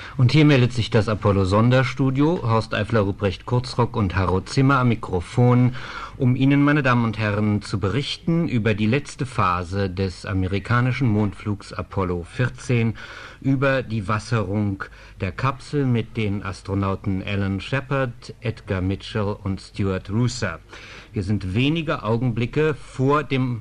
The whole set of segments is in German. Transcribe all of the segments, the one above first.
Und hier meldet sich das Apollo-Sonderstudio, Horst Eifler, Ruprecht Kurzrock und Harro Zimmer am Mikrofon, um Ihnen, meine Damen und Herren, zu berichten über die letzte Phase des amerikanischen Mondflugs Apollo 14, über die Wasserung der Kapsel mit den Astronauten Alan Shepard, Edgar Mitchell und Stuart Roosa. Wir sind wenige Augenblicke vor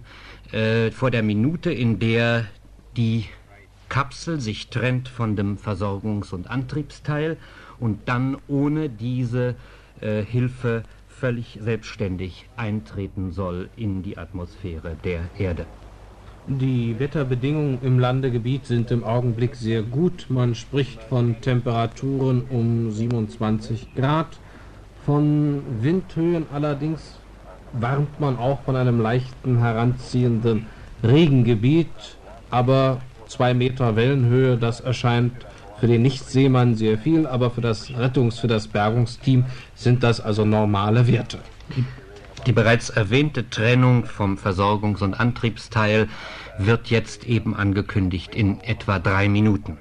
der Minute, in der die Kapsel sich trennt von dem Versorgungs- und Antriebsteil und dann ohne diese Hilfe völlig selbstständig eintreten soll in die Atmosphäre der Erde. Die Wetterbedingungen im Landegebiet sind im Augenblick sehr gut. Man spricht von Temperaturen um 27 Grad. Von Windhöhen allerdings warnt man auch von einem leichten heranziehenden Regengebiet, aber 2 Meter Wellenhöhe, das erscheint für den Nichtseemann sehr viel, aber für das Bergungsteam sind das also normale Werte. Die bereits erwähnte Trennung vom Versorgungs- und Antriebsteil wird jetzt eben angekündigt in etwa 3 Minuten.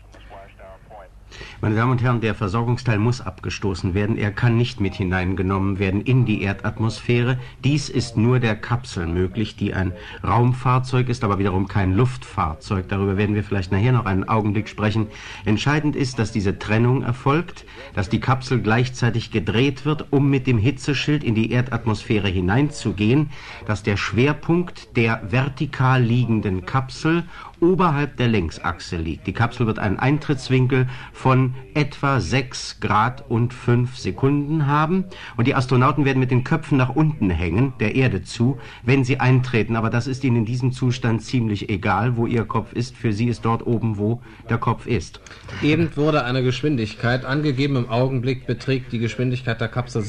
Meine Damen und Herren, der Versorgungsteil muss abgestoßen werden. Er kann nicht mit hineingenommen werden in die Erdatmosphäre. Dies ist nur der Kapsel möglich, die ein Raumfahrzeug ist, aber wiederum kein Luftfahrzeug. Darüber werden wir vielleicht nachher noch einen Augenblick sprechen. Entscheidend ist, dass diese Trennung erfolgt, dass die Kapsel gleichzeitig gedreht wird, um mit dem Hitzeschild in die Erdatmosphäre hineinzugehen, dass der Schwerpunkt der vertikal liegenden Kapsel oberhalb der Längsachse liegt. Die Kapsel wird einen Eintrittswinkel von etwa 6 Grad und 5 Sekunden haben und die Astronauten werden mit den Köpfen nach unten hängen, der Erde zu, wenn sie eintreten. Aber das ist ihnen in diesem Zustand ziemlich egal, wo ihr Kopf ist. Für sie ist dort oben, wo der Kopf ist. Eben wurde eine Geschwindigkeit angegeben. Im Augenblick beträgt die Geschwindigkeit der Kapsel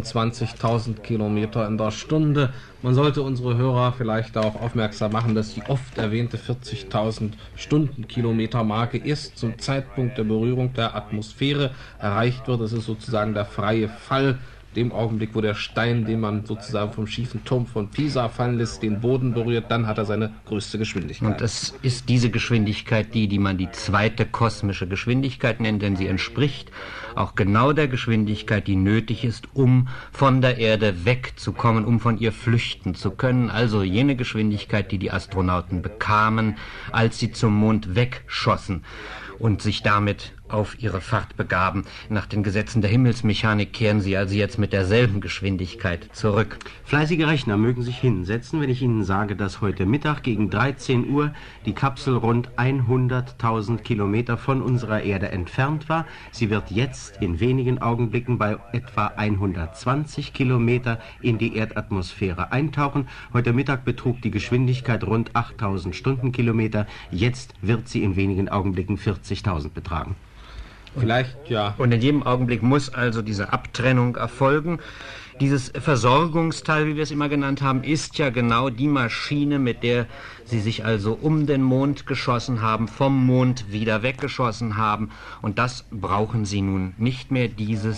26.000 Kilometer in der Stunde. Man sollte unsere Hörer vielleicht darauf aufmerksam machen, dass die oft erwähnte 40.000 Stundenkilometer Marke erst zum Zeitpunkt der Berührung der Atmosphäre erreicht wird. Das ist sozusagen der freie Fall. Dem Augenblick, wo der Stein, den man sozusagen vom schiefen Turm von Pisa fallen lässt, den Boden berührt, dann hat er seine größte Geschwindigkeit. Und es ist diese Geschwindigkeit, die man die zweite kosmische Geschwindigkeit nennt, denn sie entspricht auch genau der Geschwindigkeit, die nötig ist, um von der Erde wegzukommen, um von ihr flüchten zu können. Also jene Geschwindigkeit, die die Astronauten bekamen, als sie zum Mond wegschossen und sich damit auf ihre Fahrt begaben. Nach den Gesetzen der Himmelsmechanik kehren sie also jetzt mit derselben Geschwindigkeit zurück. Fleißige Rechner mögen sich hinsetzen, wenn ich Ihnen sage, dass heute Mittag gegen 13 Uhr die Kapsel rund 100.000 Kilometer von unserer Erde entfernt war. Sie wird jetzt in wenigen Augenblicken bei etwa 120 Kilometer in die Erdatmosphäre eintauchen. Heute Mittag betrug die Geschwindigkeit rund 8.000 Stundenkilometer. Jetzt wird sie in wenigen Augenblicken 40.000 betragen. Vielleicht, ja. Und in jedem Augenblick muss also diese Abtrennung erfolgen. Dieses Versorgungsteil, wie wir es immer genannt haben, ist ja genau die Maschine, mit der sie sich also um den Mond geschossen haben, vom Mond wieder weggeschossen haben. Und das brauchen sie nun nicht mehr,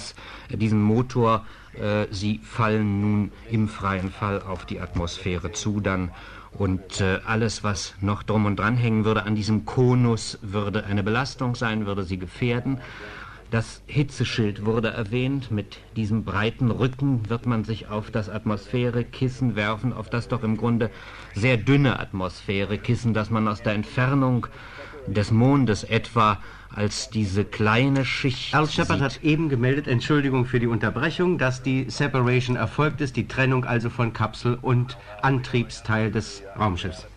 diesen Motor. Sie fallen nun im freien Fall auf die Atmosphäre zu dann. Und alles, was noch drum und dran hängen würde an diesem Konus, würde eine Belastung sein, würde sie gefährden. Das Hitzeschild wurde erwähnt. Mit diesem breiten Rücken wird man sich auf das Atmosphärekissen werfen, auf das doch im Grunde sehr dünne Atmosphärekissen, das man aus der Entfernung des Mondes etwa als diese kleine Schicht Al Shepard hat eben gemeldet, Entschuldigung für die Unterbrechung, dass die Separation erfolgt ist, die Trennung also von Kapsel und Antriebsteil des Raumschiffs.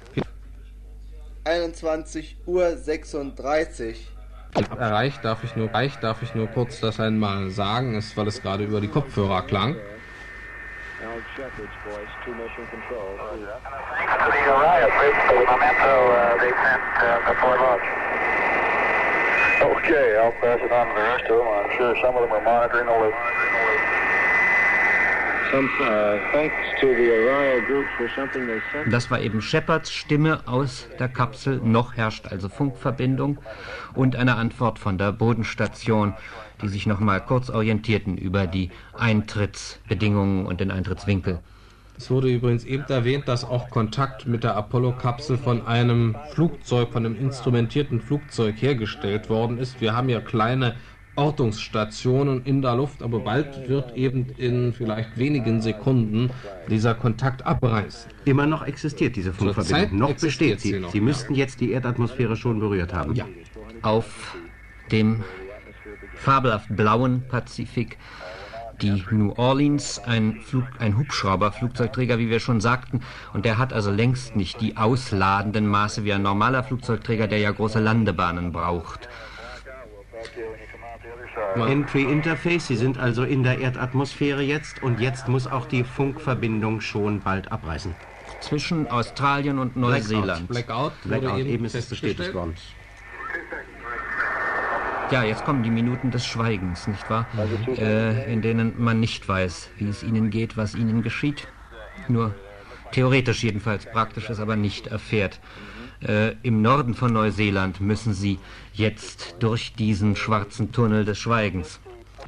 21:36 Uhr. Erreicht darf ich nur kurz das einmal sagen, weil es gerade über die Kopfhörer klang. Alan Shepard's voice to Mission Control. Thanks to the Orion group for the memento they sent before launch. Okay, I'll pass it on to the rest of them. I'm sure some of them are monitoring the loop. Thanks to the Orion group for something they sent. Das war eben Shepards Stimme aus der Kapsel. Noch herrscht also Funkverbindung und eine Antwort von der Bodenstation, die sich noch mal kurz orientierten über die Eintrittsbedingungen und den Eintrittswinkel. Es wurde übrigens eben erwähnt, dass auch Kontakt mit der Apollo-Kapsel von einem Flugzeug, von einem instrumentierten Flugzeug hergestellt worden ist. Wir haben ja kleine Ortungsstationen in der Luft, aber bald wird eben in vielleicht wenigen Sekunden dieser Kontakt abreißen. Immer noch existiert diese Funkverbindung. Noch besteht sie. Sie müssten jetzt die Erdatmosphäre schon berührt haben. Ja. Auf dem fabelhaft blauen Pazifik die New Orleans, ein Hubschrauber, Flugzeugträger, wie wir schon sagten, und der hat also längst nicht die ausladenden Maße wie ein normaler Flugzeugträger, der ja große Landebahnen braucht. Entry Interface, Sie sind also in der Erdatmosphäre jetzt und jetzt muss auch die Funkverbindung schon bald abreißen. Zwischen Australien und Neuseeland. Blackout, eben ist es bestätigt worden. Ja, jetzt kommen die Minuten des Schweigens, nicht wahr? In denen man nicht weiß, wie es ihnen geht, was ihnen geschieht. Nur theoretisch jedenfalls, praktisch es aber nicht erfährt. Im Norden von Neuseeland müssen sie jetzt durch diesen schwarzen Tunnel des Schweigens.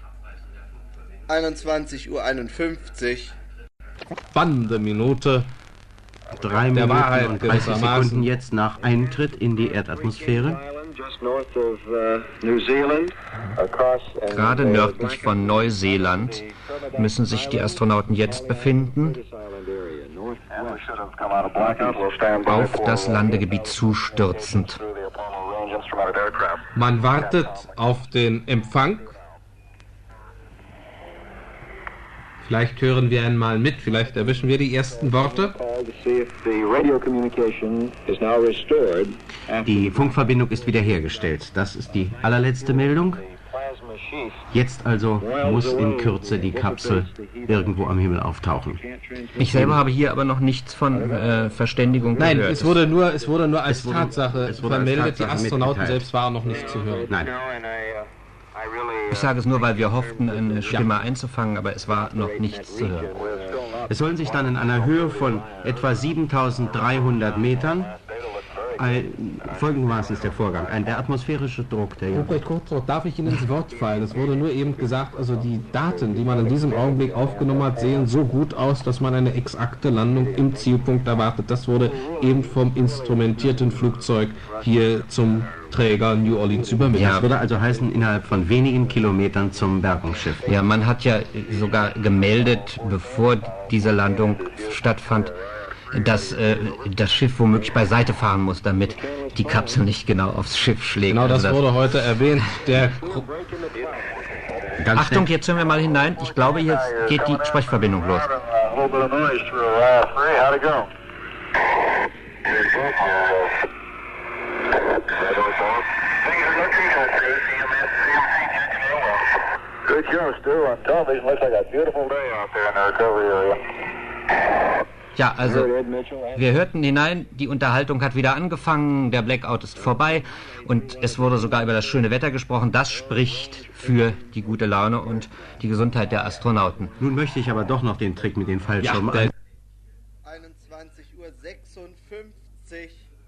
21:51 Uhr. Spannende Minute. 3 Minuten und 30 Sekunden jetzt nach Eintritt in die Erdatmosphäre. Gerade nördlich von Neuseeland müssen sich die Astronauten jetzt befinden, auf das Landegebiet zustürzend. Man wartet auf den Empfang. Vielleicht hören wir einmal mit, vielleicht erwischen wir die ersten Worte. Die Funkverbindung ist wiederhergestellt. Das ist die allerletzte Meldung. Jetzt also muss in Kürze die Kapsel irgendwo am Himmel auftauchen. Ich selber habe hier aber noch nichts von Verständigung gehört. Nein, es wurde nur als Tatsache vermeldet, die Astronauten selbst waren noch nicht zu hören. Nein. Ich sage es nur, weil wir hofften, eine Stimme einzufangen, aber es war noch nichts zu hören. Es sollen sich dann in einer Höhe von etwa 7300 Metern folgendermaßen ist der Vorgang. Der atmosphärische Druck, der Ruprecht Kurzdruck, darf ich Ihnen ins Wort fallen? Es wurde nur eben gesagt, also die Daten, die man in diesem Augenblick aufgenommen hat, sehen so gut aus, dass man eine exakte Landung im Zielpunkt erwartet. Das wurde eben vom instrumentierten Flugzeug hier zum Träger New Orleans übermittelt. Das würde also heißen, innerhalb von wenigen Kilometern zum Bergungsschiff. Ja, man hat ja sogar gemeldet, bevor diese Landung stattfand, dass das Schiff womöglich beiseite fahren muss, damit die Kapsel nicht genau aufs Schiff schlägt. Genau, das wurde heute erwähnt. Achtung, jetzt hören wir mal hinein. Ich glaube, jetzt geht die Sprechverbindung los. Good show, Stu. On television, looks like a beautiful day out there in the recovery area. Ja, also wir hörten hinein, die Unterhaltung hat wieder angefangen, der Blackout ist vorbei und es wurde sogar über das schöne Wetter gesprochen. Das spricht für die gute Laune und die Gesundheit der Astronauten. Nun möchte ich aber doch noch den Trick mit den Fallschirmen 21:56 Uhr.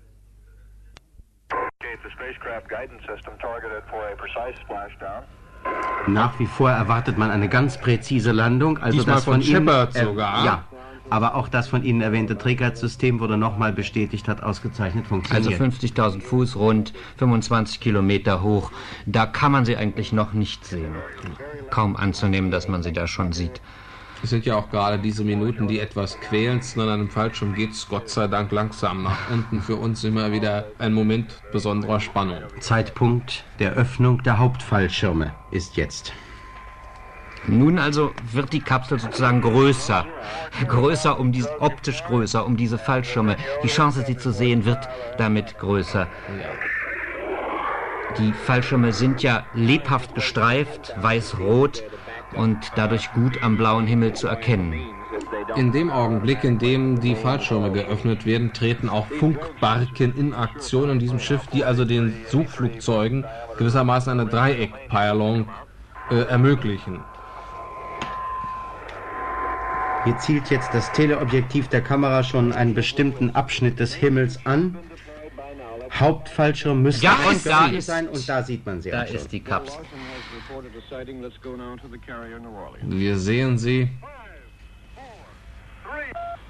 The spacecraft guidance system targeted for a precise splashdown. Nach wie vor erwartet man eine ganz präzise Landung. Also Diesmal das von Ihnen, Shepard sogar. Ja, aber auch das von Ihnen erwähnte Trägersystem wurde nochmal bestätigt, hat ausgezeichnet funktioniert. Also 50.000 Fuß, rund 25 Kilometer hoch. Da kann man sie eigentlich noch nicht sehen. Kaum anzunehmen, dass man sie da schon sieht. Es sind ja auch gerade diese Minuten, die etwas quälendsten. An einem Fallschirm geht es Gott sei Dank langsam nach unten. Für uns immer wieder ein Moment besonderer Spannung. Zeitpunkt der Öffnung der Hauptfallschirme ist jetzt. Nun also wird die Kapsel sozusagen größer, optisch größer, um diese Fallschirme. Die Chance, sie zu sehen, wird damit größer. Die Fallschirme sind ja lebhaft gestreift, weiß-rot und dadurch gut am blauen Himmel zu erkennen. In dem Augenblick, in dem die Fallschirme geöffnet werden, treten auch Funkbarken in Aktion in diesem Schiff, die also den Suchflugzeugen gewissermaßen eine Dreieckpeilung ermöglichen. Hier zielt jetzt das Teleobjektiv der Kamera schon einen bestimmten Abschnitt des Himmels an. Hauptfallschirm müsste sein und da sieht man sie Da auch schon. ist die Kapsel. Wir sehen sie.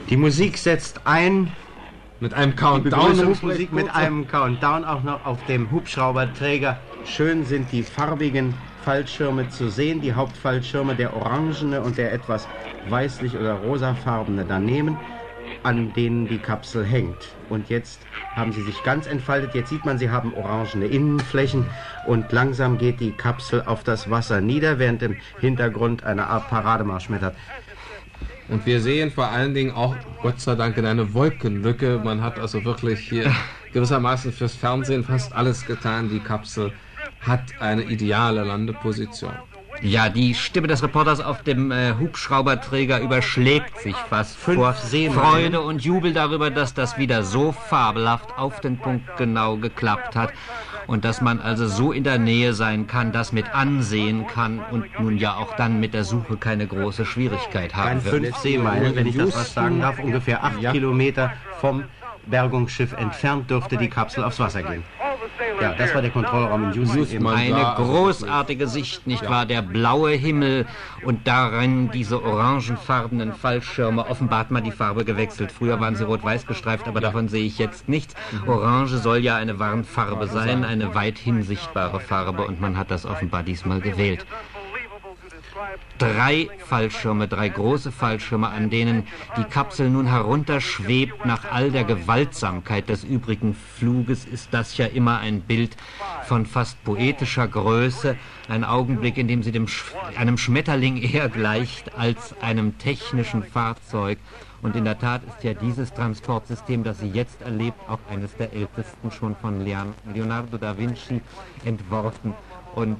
Die Musik setzt ein. Mit einem Countdown. Begrüßungsmusik mit einem Countdown auch noch auf dem Hubschrauberträger. Schön sind die farbigen Fallschirme zu sehen. Die Hauptfallschirme, der orangene und der etwas weißlich oder rosafarbene daneben, an denen die Kapsel hängt. Und jetzt haben sie sich ganz entfaltet. Jetzt sieht man, sie haben orangene Innenflächen und langsam geht die Kapsel auf das Wasser nieder, während im Hintergrund eine Art Parademarsch schmettert. Und wir sehen vor allen Dingen auch, Gott sei Dank, in eine Wolkenlücke. Man hat also wirklich hier gewissermaßen fürs Fernsehen fast alles getan. Die Kapsel hat eine ideale Landeposition. Ja, die Stimme des Reporters auf dem Hubschrauberträger überschlägt sich fast vor Freude und Jubel darüber, dass das wieder so fabelhaft auf den Punkt genau geklappt hat und dass man also so in der Nähe sein kann, das mit ansehen kann und nun ja auch dann mit der Suche keine große Schwierigkeit haben wird. 5 Seemeilen, wenn ich das was sagen darf, ungefähr 8 Kilometer vom Bergungsschiff entfernt dürfte die Kapsel aufs Wasser gehen. Ja, das war der Kontrollraum in Houston. Eine großartige Sicht, nicht wahr? Der blaue Himmel und darin diese orangenfarbenen Fallschirme. Offenbar hat man die Farbe gewechselt. Früher waren sie rot-weiß gestreift, aber davon sehe ich jetzt nichts. Orange soll ja eine Warnfarbe sein, eine weithin sichtbare Farbe und man hat das offenbar diesmal gewählt. 3 Fallschirme, 3 große Fallschirme, an denen die Kapsel nun herunterschwebt. Nach all der Gewaltsamkeit des übrigen Fluges ist das ja immer ein Bild von fast poetischer Größe. Ein Augenblick, in dem sie einem Schmetterling eher gleicht als einem technischen Fahrzeug. Und in der Tat ist ja dieses Transportsystem, das sie jetzt erlebt, auch eines der ältesten, schon von Leonardo da Vinci entworfen und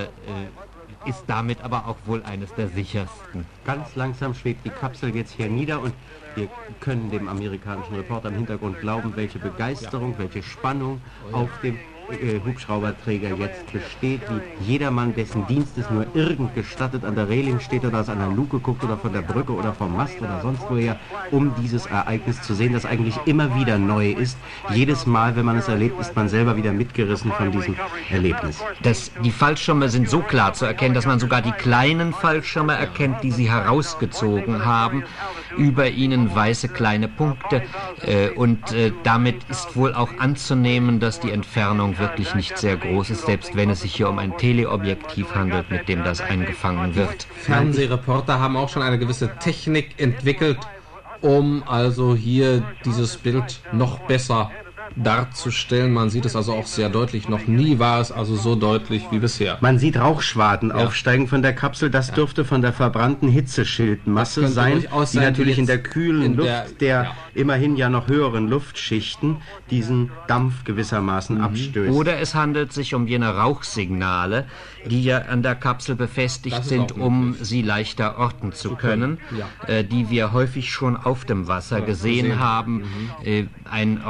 ist damit aber auch wohl eines der sichersten. Ganz langsam schwebt die Kapsel jetzt hier nieder und wir können dem amerikanischen Reporter im Hintergrund glauben, welche Begeisterung, welche Spannung auf dem Hubschrauberträger jetzt besteht, wie jedermann, dessen Dienst es nur irgend gestattet, an der Reling steht oder aus einer Luke guckt oder von der Brücke oder vom Mast oder sonst woher, um dieses Ereignis zu sehen, das eigentlich immer wieder neu ist. Jedes Mal, wenn man es erlebt, ist man selber wieder mitgerissen von diesem Erlebnis. Die Fallschirme sind so klar zu erkennen, dass man sogar die kleinen Fallschirme erkennt, die sie herausgezogen haben. Über ihnen weiße kleine Punkte und damit ist wohl auch anzunehmen, dass die Entfernung wirklich nicht sehr groß ist, selbst wenn es sich hier um ein Teleobjektiv handelt, mit dem das eingefangen wird. Fernsehreporter haben auch schon eine gewisse Technik entwickelt, um also hier dieses Bild noch besser darzustellen. Man sieht es also auch sehr deutlich. Noch nie war es also so deutlich wie bisher. Man sieht Rauchschwaden aufsteigen von der Kapsel. Das dürfte von der verbrannten Hitzeschildmasse sein, die natürlich in der kühlen Luft der immerhin ja noch höheren Luftschichten diesen Dampf gewissermaßen abstößt. Oder es handelt sich um jene Rauchsignale, die ja an der Kapsel befestigt sind, um sie leichter orten zu können, die wir häufig schon auf dem Wasser gesehen haben. Ein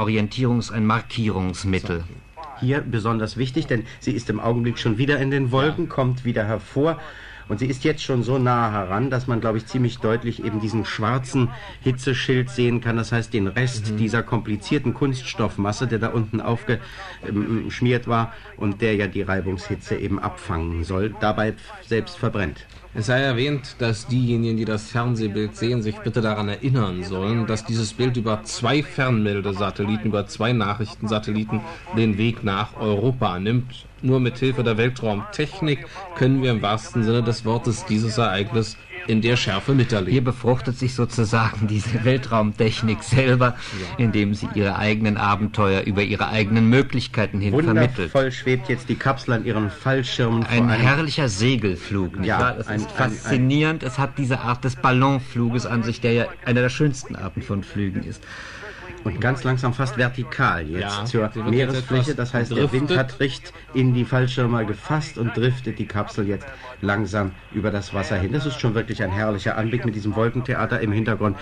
Markierungsmittel. Hier besonders wichtig, denn sie ist im Augenblick schon wieder in den Wolken, kommt wieder hervor und sie ist jetzt schon so nah heran, dass man, glaube ich, ziemlich deutlich eben diesen schwarzen Hitzeschild sehen kann. Das heißt, den Rest dieser komplizierten Kunststoffmasse, der da unten aufgeschmiert war und der ja die Reibungshitze eben abfangen soll, dabei selbst verbrennt. Es sei erwähnt, dass diejenigen, die das Fernsehbild sehen, sich bitte daran erinnern sollen, dass dieses Bild über 2 Fernmeldesatelliten, über 2 Nachrichtensatelliten den Weg nach Europa nimmt. Nur mit Hilfe der Weltraumtechnik können wir im wahrsten Sinne des Wortes dieses Ereignis in der Schärfe miterleben. Hier befruchtet sich sozusagen diese Weltraumtechnik selber, indem sie ihre eigenen Abenteuer über ihre eigenen Möglichkeiten hin vermittelt. Wundervoll schwebt jetzt die Kapsel an ihren Fallschirmen. Ein herrlicher Segelflug, nicht wahr? Das ist faszinierend. Es hat diese Art des Ballonfluges an sich, der ja einer der schönsten Arten von Flügen ist. Und ganz langsam fast vertikal jetzt zur Meeresfläche. Das heißt, der Wind hat recht in die Fallschirme gefasst und driftet die Kapsel jetzt langsam über das Wasser hin. Das ist schon wirklich ein herrlicher Anblick mit diesem Wolkentheater im Hintergrund.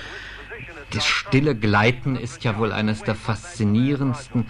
Das stille Gleiten ist ja wohl eines der faszinierendsten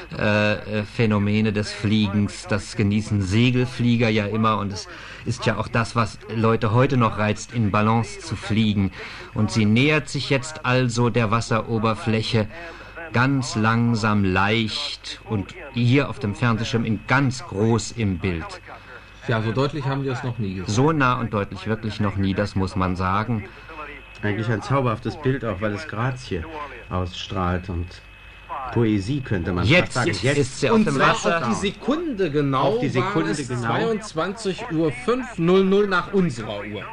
Phänomene des Fliegens. Das genießen Segelflieger ja immer und es ist ja auch das, was Leute heute noch reizt, in Ballons zu fliegen. Und sie nähert sich jetzt also der Wasseroberfläche ganz langsam, leicht und hier auf dem Fernsehschirm in ganz groß im Bild. Ja, so deutlich haben wir es noch nie gesehen. So nah und deutlich wirklich noch nie, das muss man sagen. Eigentlich ein zauberhaftes Bild auch, weil es Grazie ausstrahlt und Poesie, könnte man Jetzt fast sagen. ist sie auf dem Wasser. Auf die Sekunde genau. Auf die Sekunde war es genau. 22:05:00 nach unserer Uhr.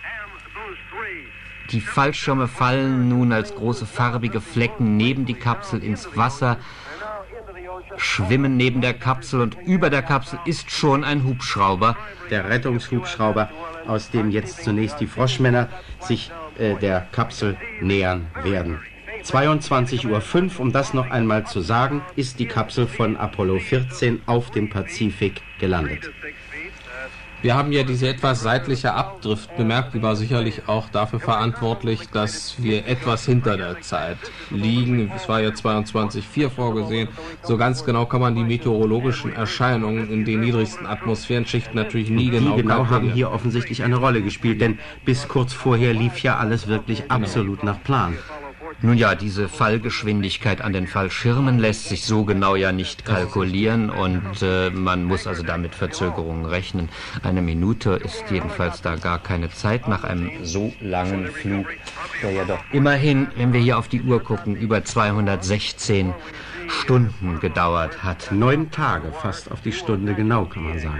Die Fallschirme fallen nun als große farbige Flecken neben die Kapsel ins Wasser, schwimmen neben der Kapsel und über der Kapsel ist schon ein Hubschrauber. Der Rettungshubschrauber, aus dem jetzt zunächst die Froschmänner sich der Kapsel nähern werden. 22:05 Uhr, um das noch einmal zu sagen, ist die Kapsel von Apollo 14 auf dem Pazifik gelandet. Wir haben ja diese etwas seitliche Abdrift bemerkt, die war sicherlich auch dafür verantwortlich, dass wir etwas hinter der Zeit liegen. Es war ja 22:04 vorgesehen. So ganz genau kann man die meteorologischen Erscheinungen in den niedrigsten Atmosphärenschichten natürlich nie Die genau haben kalkulieren. hier offensichtlich eine Rolle gespielt, denn bis kurz vorher lief ja alles wirklich absolut nach Plan. Nun ja, diese Fallgeschwindigkeit an den Fallschirmen lässt sich so genau ja nicht kalkulieren und man muss also da mit Verzögerungen rechnen. Eine Minute ist jedenfalls da gar keine Zeit nach einem so langen Flug, der ja doch immerhin, wenn wir hier auf die Uhr gucken, über 216 Stunden gedauert hat. 9 Tage, fast auf die Stunde genau, kann man sagen.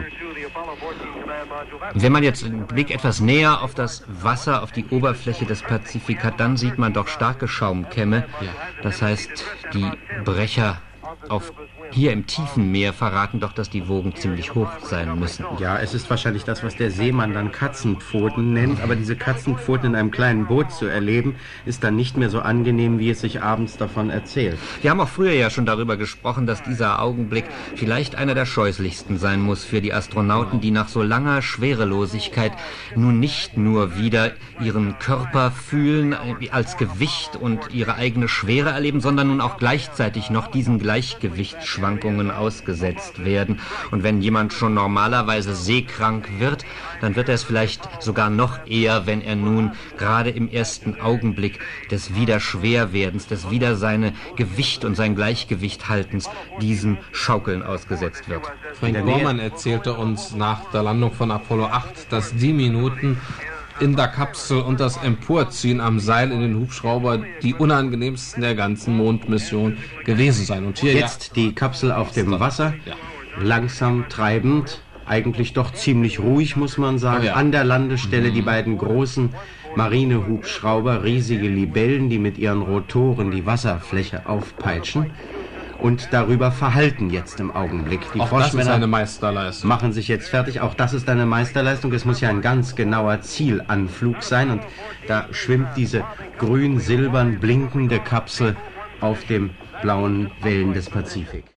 Wenn man jetzt den Blick etwas näher auf das Wasser, auf die Oberfläche des Pazifik hat, dann sieht man doch starke Schaumkämme. Das heißt, die Brecher hier im tiefen Meer verraten doch, dass die Wogen ziemlich hoch sein müssen. Ja, es ist wahrscheinlich das, was der Seemann dann Katzenpfoten nennt, aber diese Katzenpfoten in einem kleinen Boot zu erleben, ist dann nicht mehr so angenehm, wie es sich abends davon erzählt. Wir haben auch früher ja schon darüber gesprochen, dass dieser Augenblick vielleicht einer der scheußlichsten sein muss für die Astronauten, die nach so langer Schwerelosigkeit nun nicht nur wieder ihren Körper fühlen als Gewicht und ihre eigene Schwere erleben, sondern nun auch gleichzeitig noch diesen Gleichgewichtsschwankungen ausgesetzt werden. Und wenn jemand schon normalerweise seekrank wird, dann wird er es vielleicht sogar noch eher, wenn er nun gerade im ersten Augenblick des Wiederschwerwerdens, des wieder seine Gewicht und sein Gleichgewicht haltens, diesen Schaukeln ausgesetzt wird. Frank Borman erzählte uns nach der Landung von Apollo 8, dass die Minuten in der Kapsel und das Emporziehen am Seil in den Hubschrauber die unangenehmsten der ganzen Mondmission gewesen seien. Und hier Jetzt die Kapsel auf dem Wasser, langsam treibend, eigentlich doch ziemlich ruhig, muss man sagen. An der Landestelle die beiden großen Marinehubschrauber, riesige Libellen, die mit ihren Rotoren die Wasserfläche aufpeitschen und darüber verhalten jetzt im Augenblick. Die auch das ist Froschmänner eine Meisterleistung. machen sich jetzt fertig. Auch das ist eine Meisterleistung. Es muss ja ein ganz genauer Zielanflug sein. Und da schwimmt diese grün-silbern blinkende Kapsel auf den blauen Wellen des Pazifik.